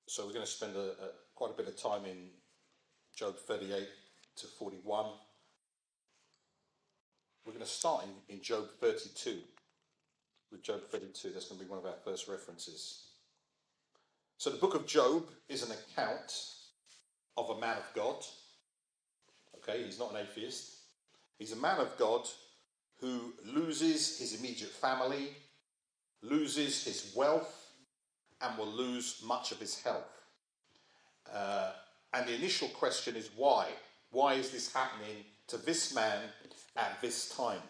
So we're going to spend quite a bit of time in Job 38 to 41. We're going to start in Job 32. With Job 32, that's going to be one of our first references. So the book of Job is an account of a man of God. Okay, he's not an atheist. He's a man of God who loses his immediate family, loses his wealth, and will lose much of his health. And the initial question is why? Why is this happening to this man at this time?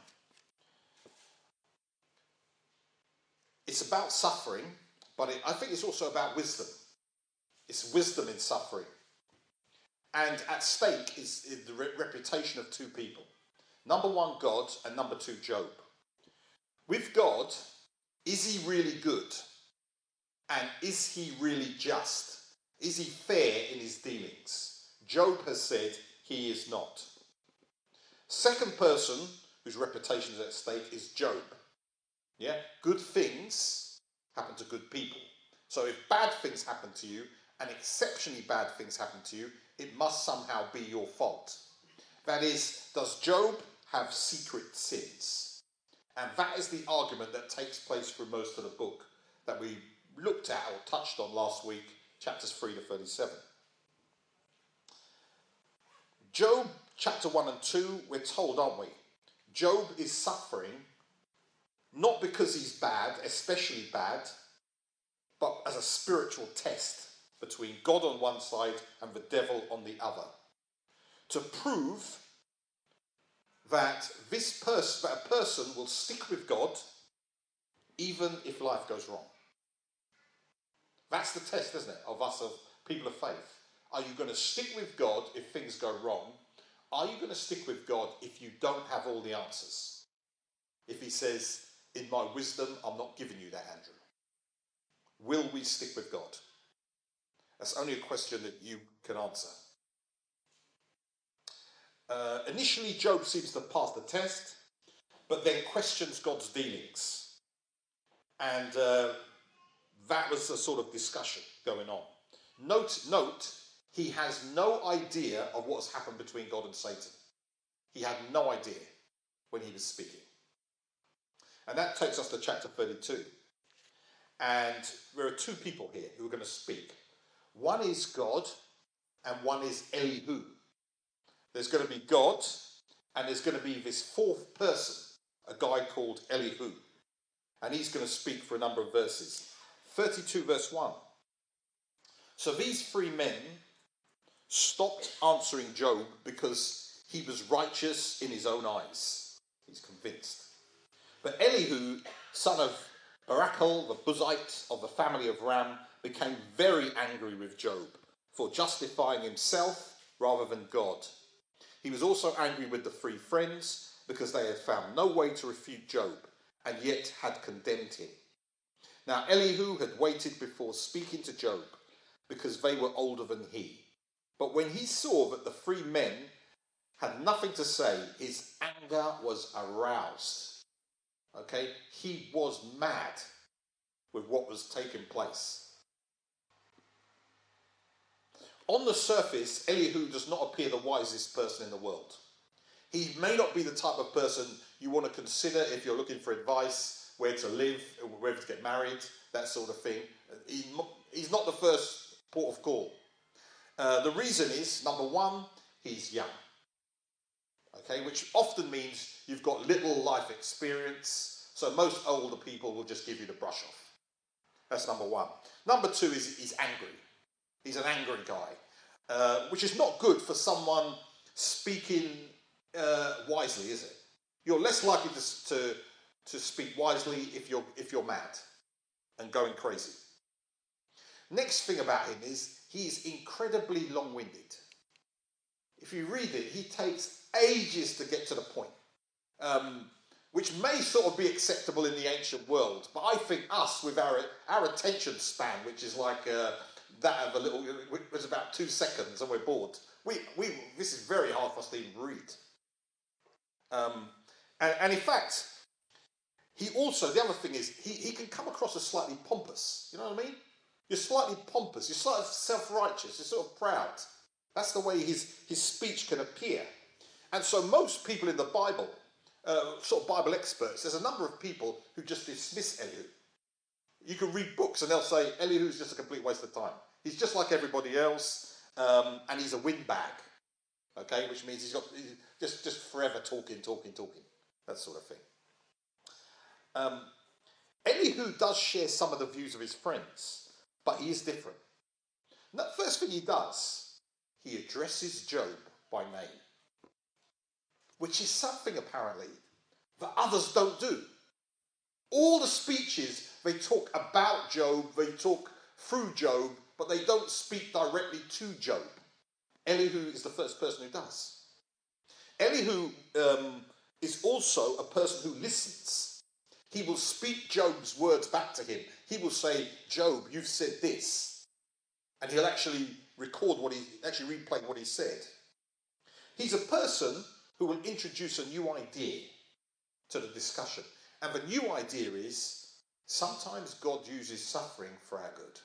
It's about suffering, but I think it's also about wisdom. It's wisdom in suffering. And at stake is the reputation of two people. Number one, God, and number two, Job. With God, is he really good? And is he really just? Is he fair in his dealings? Job has said he is not. Second person whose reputation is at stake is Job. Yeah, good things happen to good people. So if bad things happen to you, and exceptionally bad things happen to you, it must somehow be your fault. That is, does Job have secret sins? And that is the argument that takes place through most of the book that we looked at or touched on last week, chapters 3 to 37. Job chapter 1 and 2, we're told, aren't we? Job is suffering not because he's bad, especially bad, but as a spiritual test between God on one side and the devil on the other. To prove that that a person will stick with God even if life goes wrong. That's the test, isn't it, of us, of people of faith. Are you going to stick with God if things go wrong? Are you going to stick with God if you don't have all the answers? If he says, in my wisdom, I'm not giving you that, Andrew. Will we stick with God? That's only a question that you can answer. Initially, Job seems to pass the test, but then questions God's dealings. And that was a sort of discussion going on. Note, he has no idea of what's happened between God and Satan. He had no idea when he was speaking. And that takes us to chapter 32. And there are two people here who are going to speak. One is God and one is Elihu. There's going to be God and there's going to be this fourth person, a guy called Elihu. And he's going to speak for a number of verses. 32 verse 1. So these three men stopped answering Job because he was righteous in his own eyes. He's convinced. But Elihu, son of Barachel, the Buzite of the family of Ram, became very angry with Job for justifying himself rather than God. He was also angry with the three friends because they had found no way to refute Job and yet had condemned him. Now Elihu had waited before speaking to Job because they were older than he. But when he saw that the three men had nothing to say, his anger was aroused. Okay, he was mad with what was taking place. On the surface, Elihu does not appear the wisest person in the world. He may not be the type of person you want to consider if you're looking for advice, where to live, where to get married, that sort of thing. He's not the first port of call. The reason is, number one, he's young. Okay, which often means you've got little life experience, so most older people will just give you the brush off. That's number one. Number two is he's angry. He's an angry guy, which is not good for someone speaking wisely, is it? You're less likely to speak wisely if you're mad and going crazy. Next thing about him is he's incredibly long-winded. If you read it, he takes ages to get to the point, which may sort of be acceptable in the ancient world, but I think us, with our attention span, which is like that of a little, it was about 2 seconds and we're bored, this is very hard for us to even read. And in fact, he also, the other thing is, he can come across as slightly pompous, you know what I mean? You're slightly pompous. You're slightly self-righteous. You're sort of proud. That's the way his speech can appear. And so most people in the Bible, sort of Bible experts, there's a number of people who just dismiss Elihu. You can read books and they'll say, Elihu's just a complete waste of time. He's just like everybody else, and he's a windbag. Okay, which means he's just forever talking, that sort of thing. Elihu does share some of the views of his friends, but he is different. Now, the first thing he does, he addresses Job by name, which is something apparently that others don't do. All the speeches, they talk about Job, they talk through Job, but they don't speak directly to Job. Elihu is the first person who does. Elihu is also a person who listens. He will speak Job's words back to him. He will say, Job, you've said this. And he'll actually replay what he said. He's a person who will introduce a new idea to the discussion. And the new idea is, sometimes God uses suffering for our good.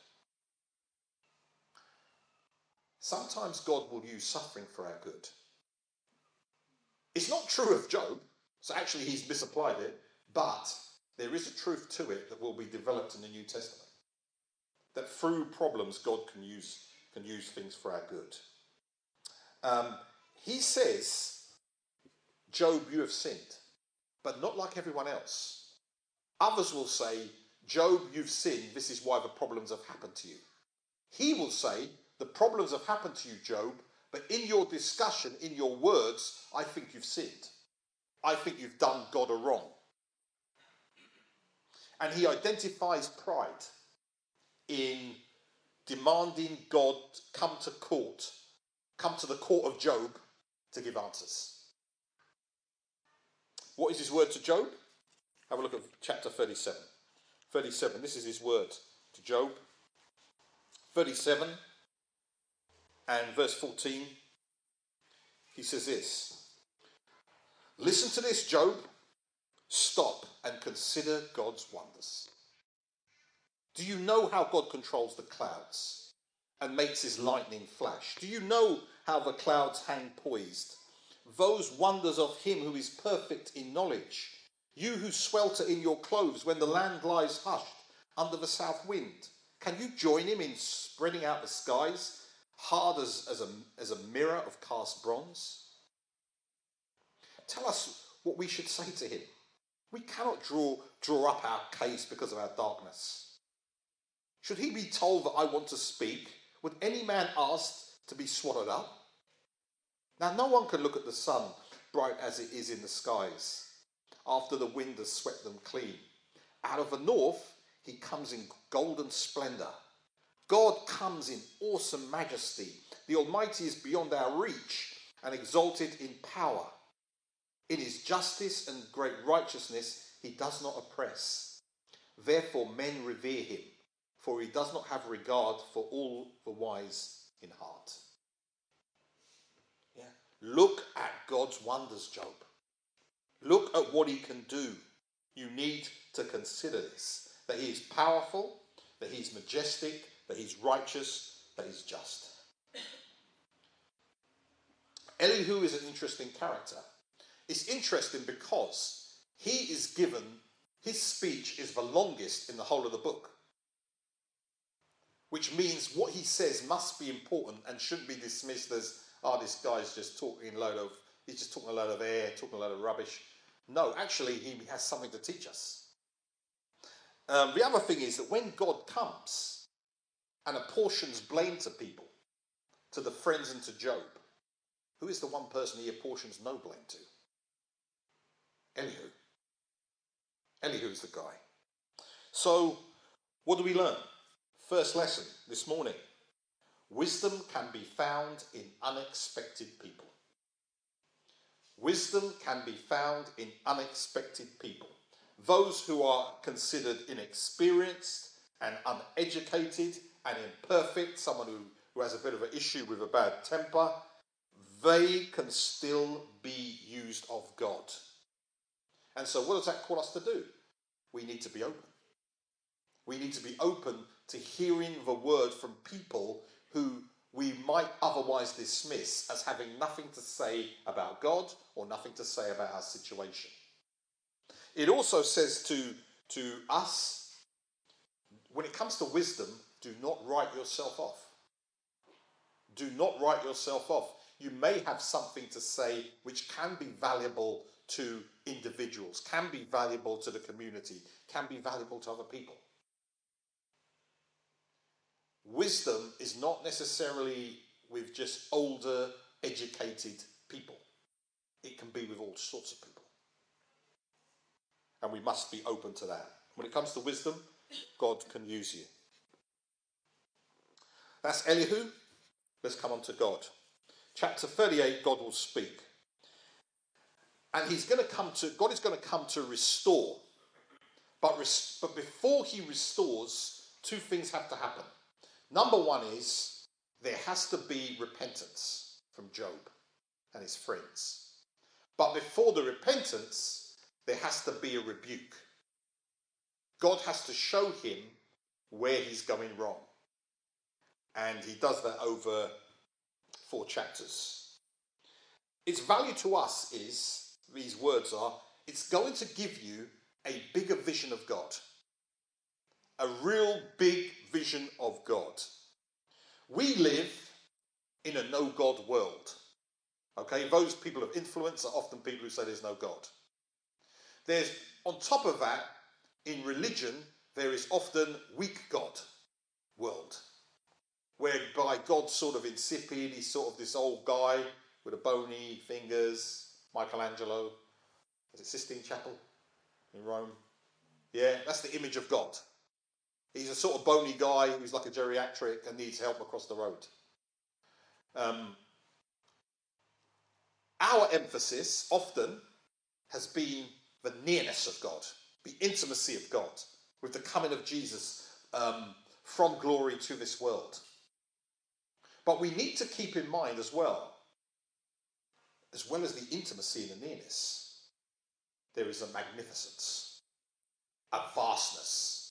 Sometimes God will use suffering for our good. It's not true of Job, so actually he's misapplied it, but there is a truth to it that will be developed in the New Testament. That through problems, God can use things for our good. He says, Job, you have sinned, but not like everyone else. Others will say, Job, you've sinned, this is why the problems have happened to you. He will say, the problems have happened to you, Job, but in your discussion, in your words, I think you've sinned. I think you've done God a wrong. And he identifies pride in demanding God come to the court of Job to give answers. What is his word to Job? Have a look at chapter 37. 37, this is his word to Job. 37 and verse 14, he says this. Listen to this, Job. Stop and consider God's wonders. Do you know how God controls the clouds and makes his lightning flash? Do you know how the clouds hang poised? Those wonders of him who is perfect in knowledge. You who swelter in your clothes when the land lies hushed under the south wind. Can you join him in spreading out the skies, hard as a mirror of cast bronze? Tell us what we should say to him. We cannot draw up our case because of our darkness. Should he be told that I want to speak? Would any man ask to be swallowed up? Now, no one can look at the sun bright as it is in the skies, after the wind has swept them clean. Out of the north, he comes in golden splendour. God comes in awesome majesty. The Almighty is beyond our reach and exalted in power. In his justice and great righteousness, he does not oppress. Therefore, men revere him, for he does not have regard for all the wise in heart. Yeah. Look at God's wonders, Job. Look at what he can do. You need to consider this, that he is powerful, that he's majestic, that he's righteous, that he's just. Elihu is an interesting character. It's interesting because he is given, his speech is the longest in the whole of the book. Which means what he says must be important and shouldn't be dismissed as, this guy's just talking a load of air, talking a load of rubbish. No, actually, he has something to teach us. The other thing is that when God comes and apportions blame to people, to the friends and to Job, who is the one person he apportions no blame to? Elihu. Elihu is the guy. So, what do we learn? First lesson this morning. Wisdom can be found in unexpected people. Wisdom can be found in unexpected people. Those who are considered inexperienced and uneducated and imperfect, someone who has a bit of an issue with a bad temper, they can still be used of God. And so what does that call us to do? We need to be open. We need to be open to hearing the word from people who we might otherwise dismiss as having nothing to say about God or nothing to say about our situation. It also says to us, when it comes to wisdom, do not write yourself off. Do not write yourself off. You may have something to say which can be valuable to individuals, can be valuable to the community, can be valuable to other people. Wisdom is not necessarily with just older, educated people. It can be with all sorts of people. And we must be open to that. When it comes to wisdom, God can use you. That's Elihu. Let's come on to God. Chapter 38, God will speak. And God is going to come to restore. But before he restores, two things have to happen. Number one is there has to be repentance from Job and his friends. But before the repentance, there has to be a rebuke. God has to show him where he's going wrong. And he does that over 4 chapters. Its value to us is, these words are, it's going to give you a bigger vision of God. A real big vision of God. We live in a no-God world. Okay, those people of influence are often people who say there's no God. There's, on top of that, in religion, there is often weak God world, whereby God's sort of insipid, he's sort of this old guy with a bony fingers, Michelangelo, is it Sistine Chapel in Rome? Yeah, that's the image of God. He's a sort of bony guy who's like a geriatric and needs help across the road. Our emphasis often has been the nearness of God, the intimacy of God, with the coming of Jesus from glory to this world. But we need to keep in mind as well as the intimacy and the nearness, there is a magnificence, a vastness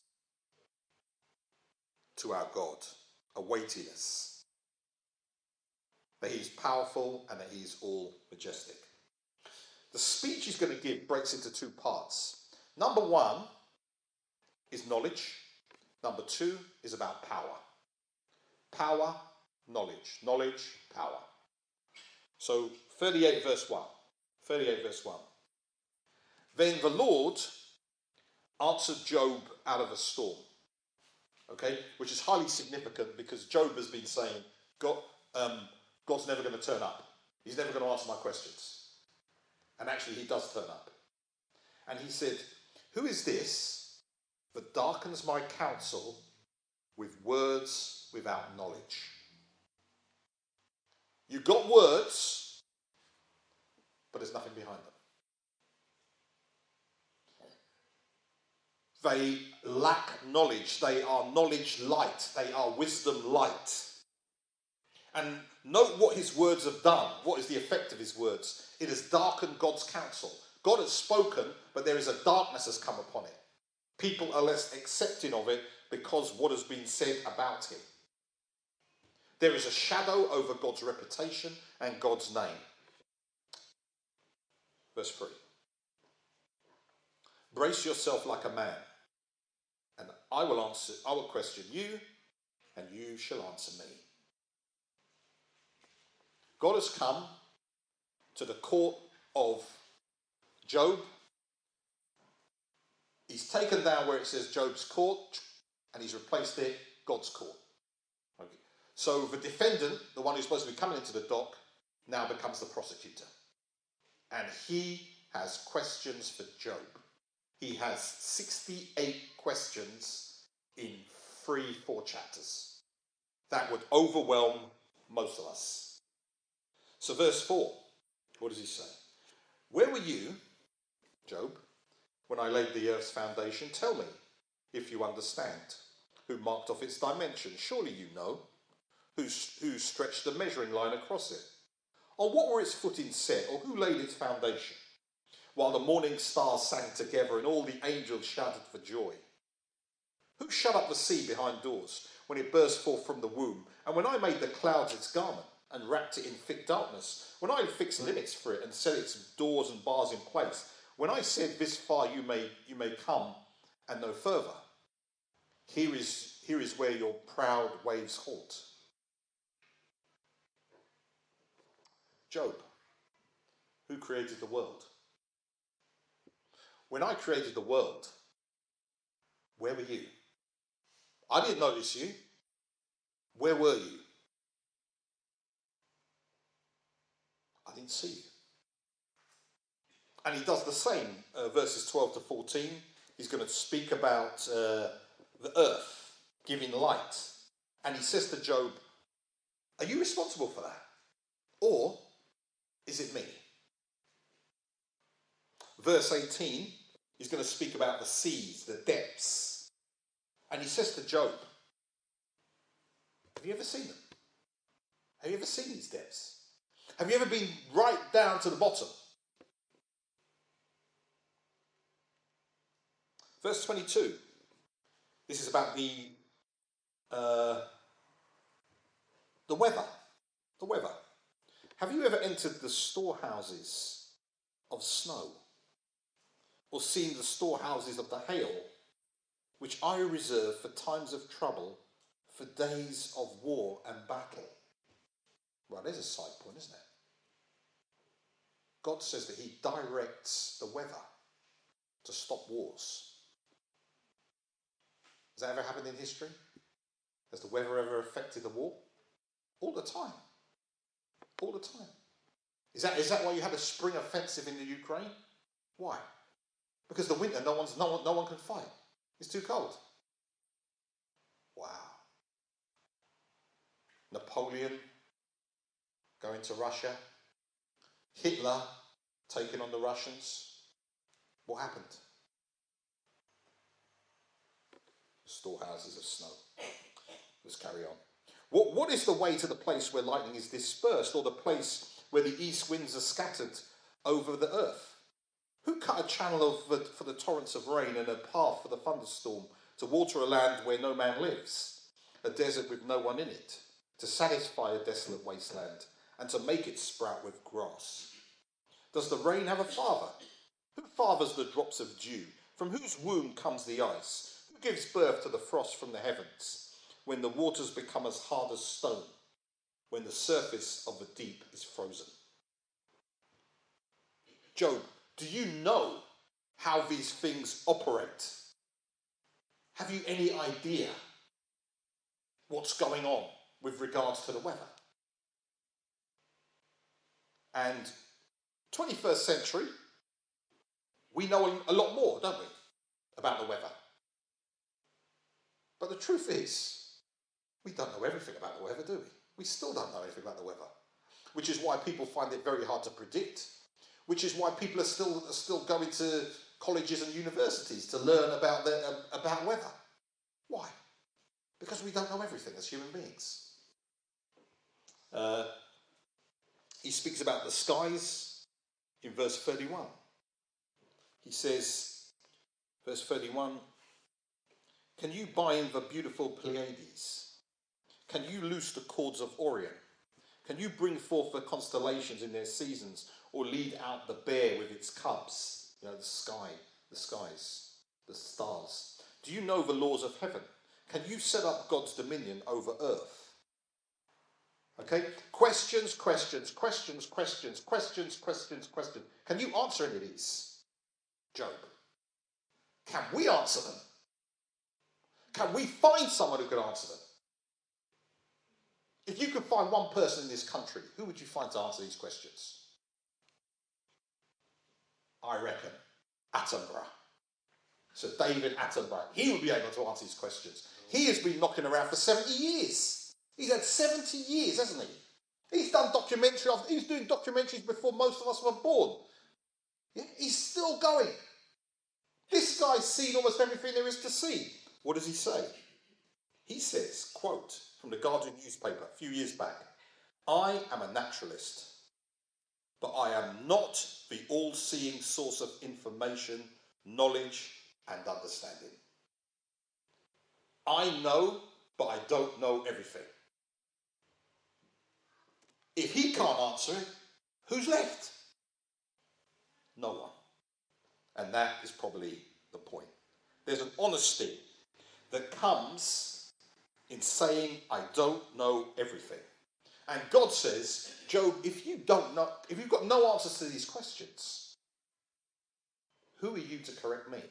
to our God, a weightiness, that he is powerful and that he is all majestic. The speech he's going to give breaks into 2 parts. Number 1 is knowledge. Number 2 is about power. Power, knowledge. Knowledge, power. So 38 verse 1. 38 verse 1. Then the Lord answered Job out of a storm. Okay, which is highly significant because Job has been saying, God's never going to turn up. He's never going to answer my questions. And actually he does turn up. And he said, who is this that darkens my counsel with words without knowledge? You've got words, but there's nothing behind them. They lack knowledge. They are knowledge light. They are wisdom light. And note what his words have done. What is the effect of his words? It has darkened God's counsel. God has spoken, but there is a darkness has come upon it. People are less accepting of it because what has been said about him. There is a shadow over God's reputation and God's name. Verse 3. Brace yourself like a man, and I will question you, and you shall answer me. God has come to the court of Job. He's taken down where it says Job's court, and he's replaced it God's court. Okay. So the defendant, the one who's supposed to be coming into the dock, now becomes the prosecutor. And he has questions for Job. He has 68 questions in 3-4 chapters. That would overwhelm most of us. So verse 4, what does he say? Where were you, Job, when I laid the earth's foundation? Tell me, if you understand. Who marked off its dimensions? Surely you know. Who stretched the measuring line across it? On what were its footings set, or who laid its foundation? While the morning stars sang together and all the angels shouted for joy. Who shut up the sea behind doors when it burst forth from the womb? And when I made the clouds its garment and wrapped it in thick darkness, when I fixed limits for it and set its doors and bars in place, when I said, this far you may come and no further, here is where your proud waves halt. Job, who created the world? When I created the world, where were you? I didn't notice you. Where were you? I didn't see you. And he does the same, verses 12 to 14. He's going to speak about the earth giving light. And he says to Job, are you responsible for that? Or is it me? Verse 18, he's going to speak about the seas, the depths. And he says to Job, have you ever seen them? Have you ever seen these depths? Have you ever been right down to the bottom? Verse 22, this is about the weather. The weather. Have you ever entered the storehouses of snow, or seen the storehouses of the hail, which I reserve for times of trouble, for days of war and battle? Well, there's a side point, isn't it? God says that he directs the weather to stop wars. Has that ever happened in history? Has the weather ever affected the war? All the time. All the time. Is that why you had a spring offensive in the Ukraine? Why? Because the winter, no one can fight. It's too cold. Wow. Napoleon going to Russia. Hitler taking on the Russians. What happened? Storehouses of snow. Let's carry on. What is the way to the place where lightning is dispersed, or the place where the east winds are scattered over the earth? Who cut a channel for the torrents of rain and a path for the thunderstorm, to water a land where no man lives, a desert with no one in it, to satisfy a desolate wasteland, and to make it sprout with grass? Does the rain have a father? Who fathers the drops of dew? From whose womb comes the ice? Who gives birth to the frost from the heavens? When the waters become as hard as stone, when the surface of the deep is frozen. Job, do you know how these things operate? Have you any idea what's going on with regards to the weather? And 21st century, we know a lot more, don't we, about the weather. But the truth is, we don't know everything about the weather, do we? We still don't know anything about the weather, which is why people find it very hard to predict, which is why people are still going to colleges and universities to learn about weather. Why? Because we don't know everything as human beings. He speaks about the skies in verse 31. He says, verse 31, can you bind the beautiful Pleiades? Can you loose the cords of Orion? Can you bring forth the constellations in their seasons, or lead out the bear with its cubs? You know, the skies, the stars. Do you know the laws of heaven? Can you set up God's dominion over earth? Okay? Questions. Can you answer any of these, Job? Can we answer them? Can we find someone who can answer them? If you could find one person in this country, who would you find to answer these questions? I reckon Attenborough. Sir David Attenborough. He would be able to answer these questions. He has been knocking around for 70 years. He's had 70 years, hasn't he? He's done documentary. He was doing documentaries before most of us were born. Yeah? He's still going. This guy's seen almost everything there is to see. What does he say? He says, quote, from the Guardian newspaper a few years back, I am a naturalist, but I am not the all-seeing source of information, knowledge, and understanding. I know, but I don't know everything. If he can't answer it, who's left? No one. And that is probably the point. There's an honesty that comes in saying, I don't know everything. And God says, Job, if you've got no answers to these questions, who are you to correct me?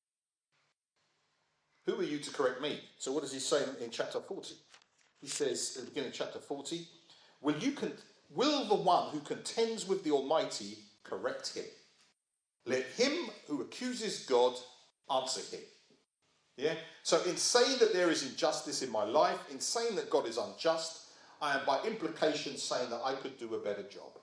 Who are you to correct me? So what does he say in chapter 40? He says, at the beginning of chapter 40, will the one who contends with the Almighty correct him? Let him who accuses God answer him. Yeah? So in saying that there is injustice in my life, in saying that God is unjust, I am by implication saying that I could do a better job.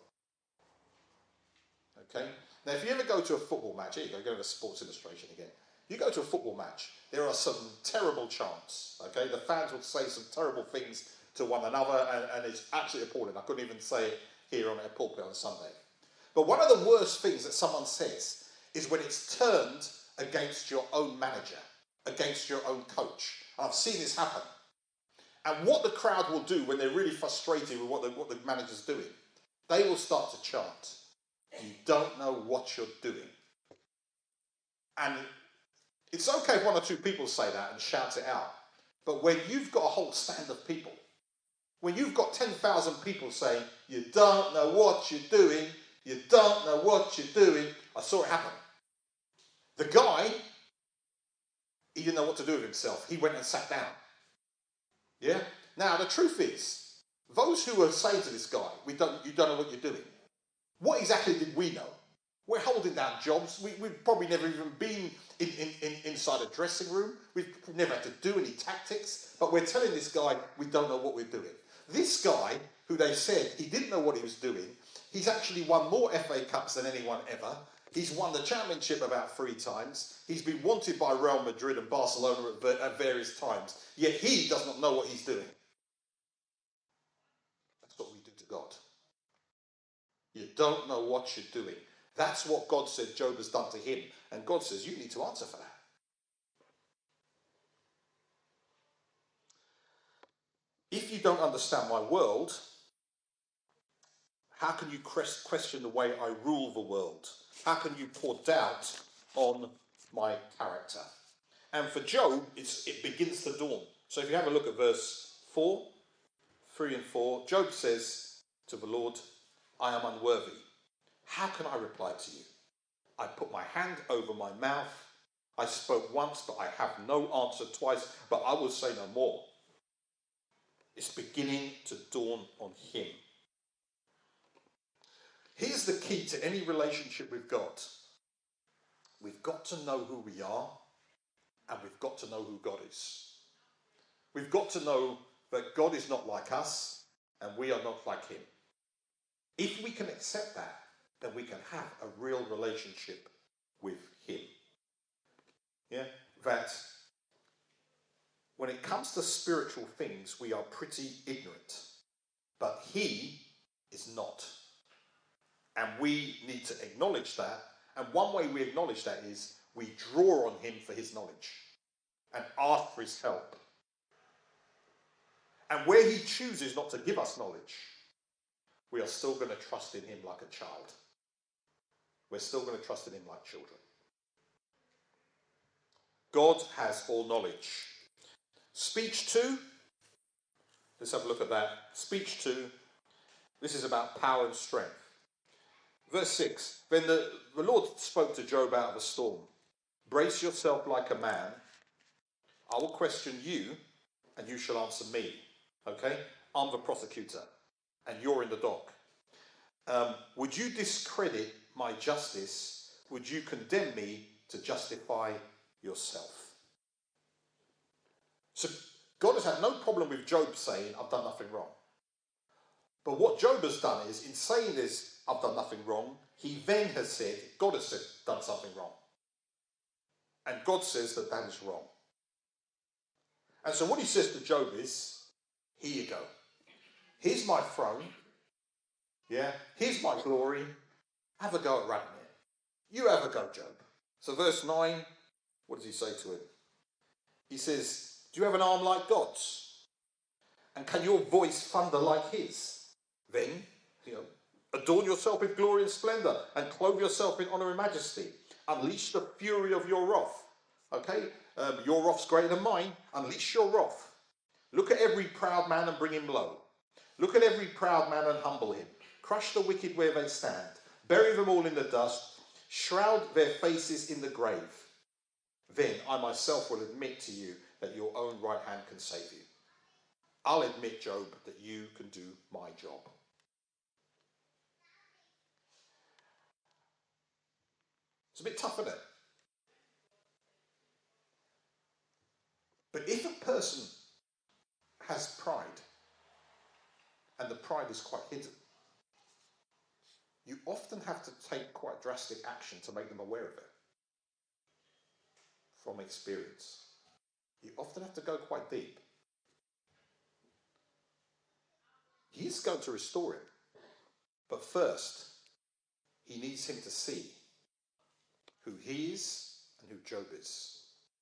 Okay? Now if you ever go to a football match, here you go to Sports Illustration again. You go to a football match, there are some terrible chants. Okay? The fans will say some terrible things to one another, and it's absolutely appalling. I couldn't even say it here on a pulpit on Sunday. But one of the worst things that someone says is when it's turned against your own manager, against your own coach. And I've seen this happen. And what the crowd will do when they're really frustrated with what the manager's doing, they will start to chant, you don't know what you're doing. And it's okay if one or two people say that and shout it out. But when you've got a whole stand of people, when you've got 10,000 people saying, you don't know what you're doing, you don't know what you're doing, I saw it happen. The guy, he didn't know what to do with himself. He went and sat down. Yeah? Now, the truth is, those who are saying to this guy, you don't know what you're doing, what exactly did we know? We're holding down jobs. We've probably never even been inside a dressing room. We've never had to do any tactics. But we're telling this guy, we don't know what we're doing. This guy, who they said he didn't know what he was doing, he's actually won more FA Cups than anyone ever. He's won the championship about 3 times. He's been wanted by Real Madrid and Barcelona at various times. Yet he does not know what he's doing. That's what we do to God. You don't know what you're doing. That's what God said Job has done to him. And God says, you need to answer for that. If you don't understand my world, how can you question the way I rule the world? How can you pour doubt on my character? And for Job, it begins to dawn. So if you have a look at verse 3 and 4, Job says to the Lord, I am unworthy. How can I reply to you? I put my hand over my mouth. I spoke once, but I have no answer twice, but I will say no more. It's beginning to dawn on him. Here's the key to any relationship with God. We've got to know who we are, and we've got to know who God is. We've got to know that God is not like us, and we are not like him. If we can accept that, then we can have a real relationship with him. Yeah? That when it comes to spiritual things, we are pretty ignorant. But he is not. And we need to acknowledge that. And one way we acknowledge that is we draw on him for his knowledge and ask for his help. And where he chooses not to give us knowledge, we are still going to trust in him like a child. We're still going to trust in him like children. God has all knowledge. Speech 2. Let's have a look at that. Speech 2. This is about power and strength. Verse 6. Then the Lord spoke to Job out of a storm. Brace yourself like a man. I will question you, and you shall answer me. Okay? I'm the prosecutor, and you're in the dock. Would you discredit my justice? Would you condemn me to justify yourself? So God has had no problem with Job saying, I've done nothing wrong. But what Job has done is, in saying this, I've done nothing wrong, he then has said, God has done something wrong. And God says that that is wrong. And so what he says to Job is, here you go. Here's my throne. Yeah. Here's my glory. Have a go at running it. You have a go, Job. So verse 9, what does he say to him? He says, Do you have an arm like God's? And can your voice thunder like his? Then, adorn yourself with glory and splendor and clothe yourself in honor and majesty. Unleash the fury of your wrath. Okay? Your wrath's greater than mine. Unleash your wrath. Look at every proud man and bring him low. Look at every proud man and humble him. Crush the wicked where they stand. Bury them all in the dust. Shroud their faces in the grave. Then I myself will admit to you that your own right hand can save you. I'll admit, Job, that you can do my job. It's a bit tough, isn't it? But if a person has pride, and the pride is quite hidden, you often have to take quite drastic action to make them aware of it. From experience. You often have to go quite deep. He is going to restore him. But first, he needs him to see who he is and who Job is.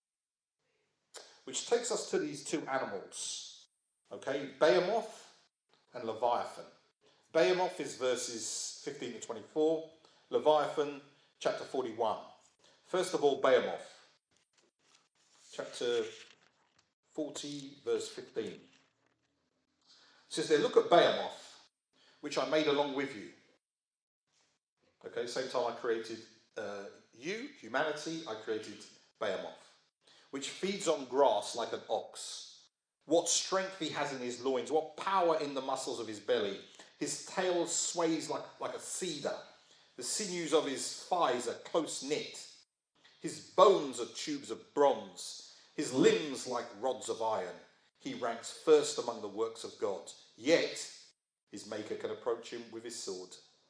Which takes us to these two animals. Okay, Behemoth and Leviathan. Behemoth is verses 15 to 24. Leviathan, chapter 41. First of all, Behemoth. Chapter 40, verse 15. It says there, look at Behemoth, which I made along with you. Okay, same time I created you, humanity, I created Behemoth, which feeds on grass like an ox. What strength he has in his loins, what power in the muscles of his belly. His tail sways like a cedar. The sinews of his thighs are close knit. His bones are tubes of bronze. His limbs like rods of iron. He ranks first among the works of God. Yet his maker can approach him with his sword.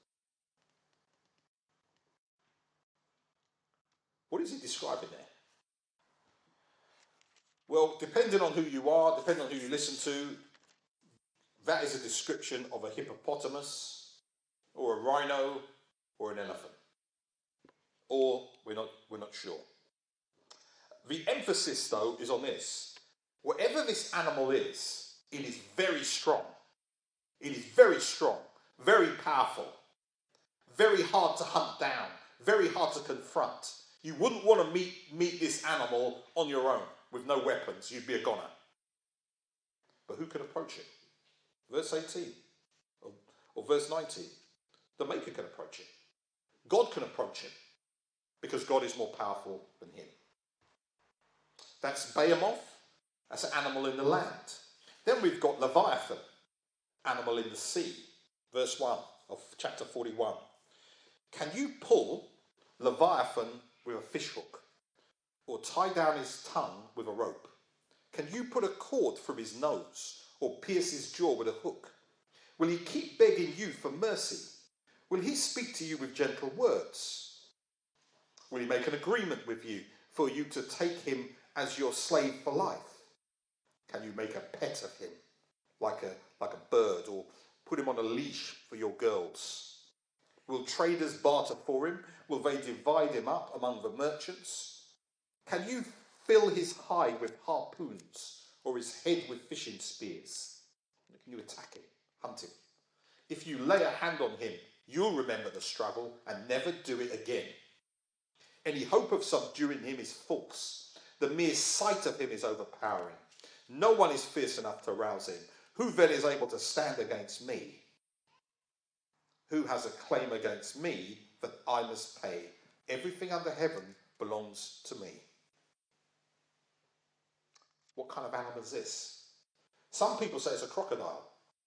What is he describing there? Well, depending on who you are, depending on who you listen to, that is a description of a hippopotamus or a rhino or an elephant. Or we're not sure. The emphasis, though, is on this. Whatever this animal is, it is very strong. It is very strong, very powerful, very hard to hunt down, very hard to confront. You wouldn't want to meet this animal on your own with no weapons. You'd be a goner. But who can approach it? Verse 18 or verse 19. The Maker can approach it. God can approach him because God is more powerful than him. That's Behemoth. That's an animal in the land. Then we've got Leviathan, animal in the sea. Verse 1 of chapter 41. Can you pull Leviathan with a fishhook or tie down his tongue with a rope? Can you put a cord through his nose or pierce his jaw with a hook? Will he keep begging you for mercy? Will he speak to you with gentle words? Will he make an agreement with you for you to take him as your slave for life? Can you make a pet of him like a bird or put him on a leash for your girls? Will traders barter for him? Will they divide him up among the merchants? Can you fill his hide with harpoons or his head with fishing spears? Can you attack him, hunt him? If you lay a hand on him, you'll remember the struggle and never do it again. Any hope of subduing him is false. The mere sight of him is overpowering. No one is fierce enough to rouse him. Who then is able to stand against me? Who has a claim against me that I must pay? Everything under heaven belongs to me. What kind of animal is this? Some people say it's a crocodile.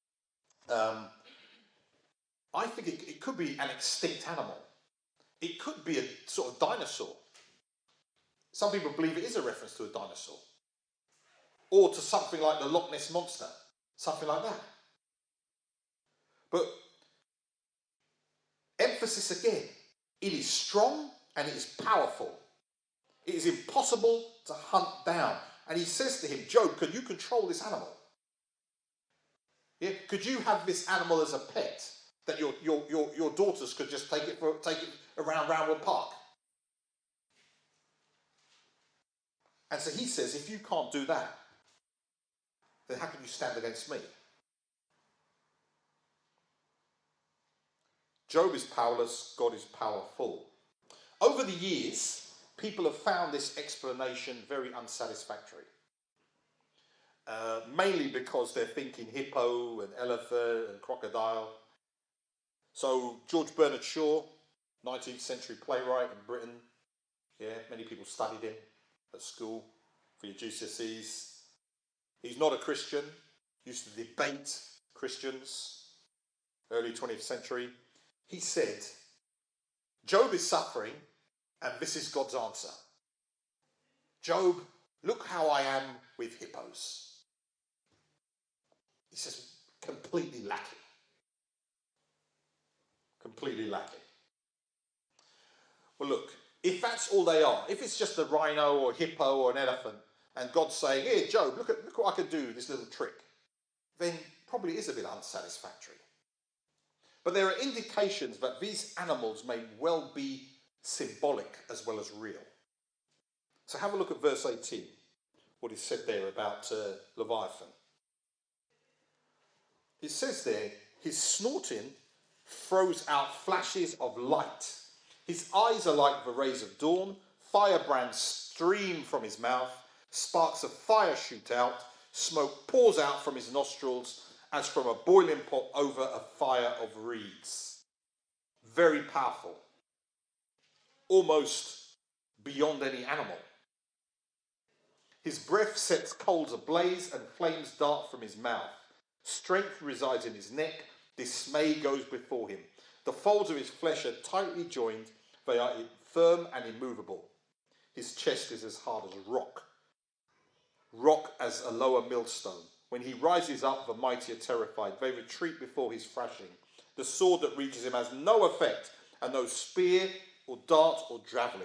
I think it could be an extinct animal. It could be a sort of dinosaur. Some people believe it is a reference to a dinosaur. Or to something like the Loch Ness Monster. Something like that. But emphasis again. It is strong and it is powerful. It is impossible to hunt down. And he says to him, Job, can you control this animal? Yeah? Could you have this animal as a pet? That your daughters could just take it around Roundwood Park? And so he says, if you can't do that, then how can you stand against me? Job is powerless, God is powerful. Over the years, people have found this explanation very unsatisfactory. Mainly because they're thinking hippo and elephant and crocodile. So George Bernard Shaw, 19th century playwright in Britain, many people studied him at school for your GCSEs. He's not a Christian, used to debate Christians, early 20th century. He said, Job is suffering, and this is God's answer. Job, look how I am with hippos. He says, completely lacking. Completely lacking. Well, look, if that's all they are, if it's just a rhino or a hippo or an elephant, and God's saying, here, Job, look what I can do, this little trick, then probably is a bit unsatisfactory. But there are indications that these animals may well be symbolic as well as real. So have a look at verse 18, what is said there about Leviathan. It says there, his snorting throws out flashes of light. His eyes are like the rays of dawn. Firebrands stream from his mouth. Sparks of fire shoot out. Smoke pours out from his nostrils as from a boiling pot over a fire of reeds. Very powerful. Almost beyond any animal. His breath sets coals ablaze and flames dart from his mouth. Strength resides in his neck. Dismay goes before him. The folds of his flesh are tightly joined. They are firm and immovable. His chest is as hard as rock. Rock as a lower millstone. When he rises up, the mighty are terrified. They retreat before his thrashing. The sword that reaches him has no effect, and no spear or dart or javelin.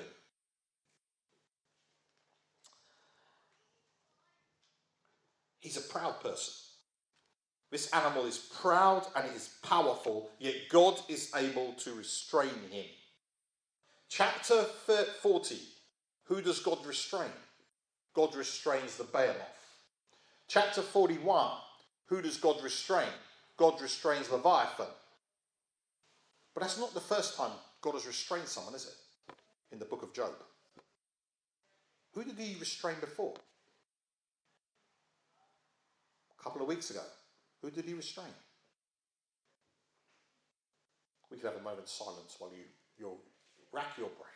He's a proud person. This animal is proud and it is powerful, yet God is able to restrain him. Chapter 40, who does God restrain? God restrains the behemoth. Chapter 41, who does God restrain? God restrains Leviathan. But that's not the first time God has restrained someone, is it? In the book of Job. Who did he restrain before? A couple of weeks ago. Who did he restrain? We could have a moment's silence while you rack your brain.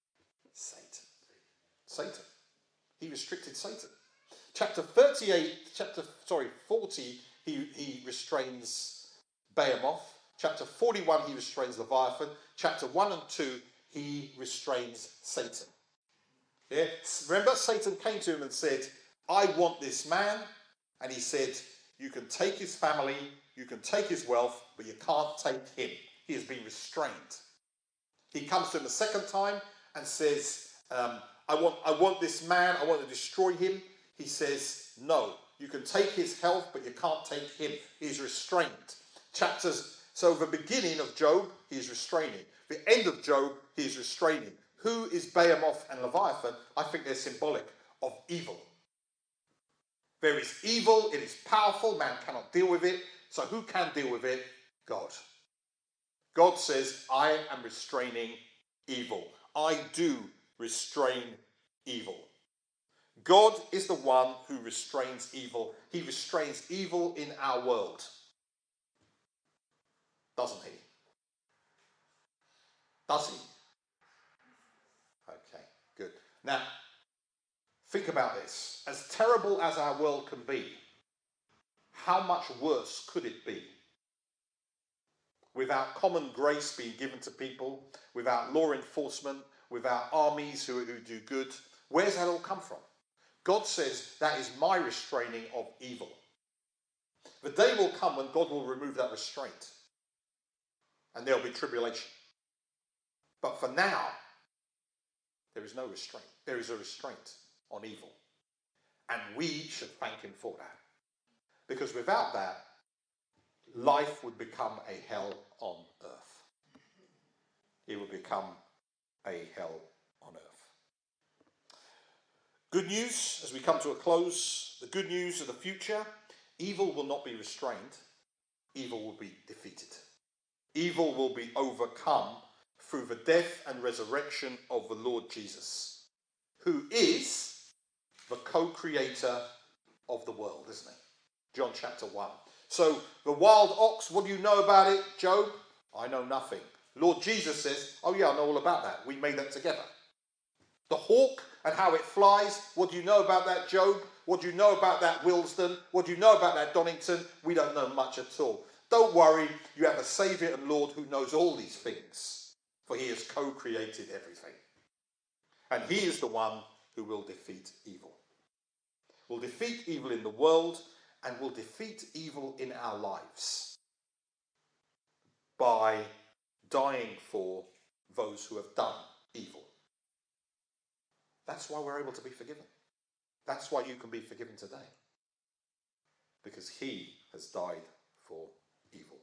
Satan. He restricted Satan. Chapter 40, he restrains Behemoth. Chapter 41, he restrains Leviathan. Chapter 1 and 2, he restrains Satan. Yeah? Remember, Satan came to him and said, I want this man. And he said, you can take his family, you can take his wealth, but you can't take him. He has been restrained. He comes to him a second time and says, I want this man, I want to destroy him. He says, no, you can take his health, but you can't take him. He's restrained. So the beginning of Job, he is restraining. The end of Job, he is restraining. Who is Behemoth and Leviathan? I think they're symbolic of evil. There is evil, it is powerful, man cannot deal with it. So who can deal with it? God. God says, I am restraining evil. I do restrain evil. God is the one who restrains evil. He restrains evil in our world. Doesn't he? Does he? Okay, good. Now, think about this. As terrible as our world can be, how much worse could it be? Without common grace being given to people, without law enforcement, without armies who do good, where's that all come from? God says that is my restraining of evil. The day will come when God will remove that restraint. And there'll be tribulation. But for now, there is no restraint. There is a restraint on evil. And we should thank him for that. Because without that, life would become a hell on earth. It would become a hell on earth. Good news, as we come to a close, the good news of the future Evil will not be restrained. Evil will be defeated. Evil will be overcome through the death and resurrection of the Lord Jesus, who is the co-creator of the world, isn't he? John chapter 1. So the wild ox, what do you know about it, Job? I know nothing. Lord Jesus says, oh yeah, I know all about that. We made that together. The hawk and how it flies, what do you know about that, Job? What do you know about that, Willesden? What do you know about that, Donington? We don't know much at all. Don't worry, you have a Saviour and Lord who knows all these things, for he has co-created everything. And he is the one who will defeat evil. Will defeat evil in the world and will defeat evil in our lives by dying for those who have done evil. That's why we're able to be forgiven. That's why you can be forgiven today. Because he has died for evil.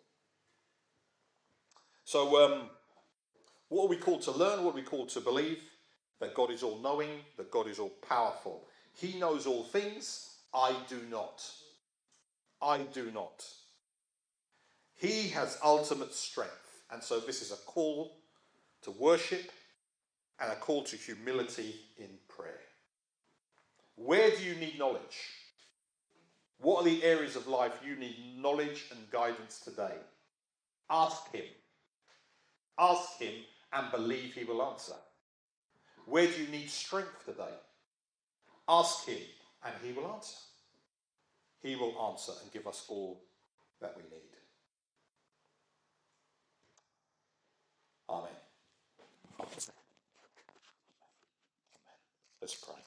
So, what are we called to learn? What are we called to believe? That God is all-knowing, that God is all-powerful. He knows all things. I do not. I do not. He has ultimate strength. And so this is a call to worship and a call to humility in prayer. Where do you need knowledge? What are the areas of life you need knowledge and guidance today? Ask him. Ask him and believe he will answer. Where do you need strength today? Ask him and he will answer. He will answer and give us all that we need. Amen. Let's pray.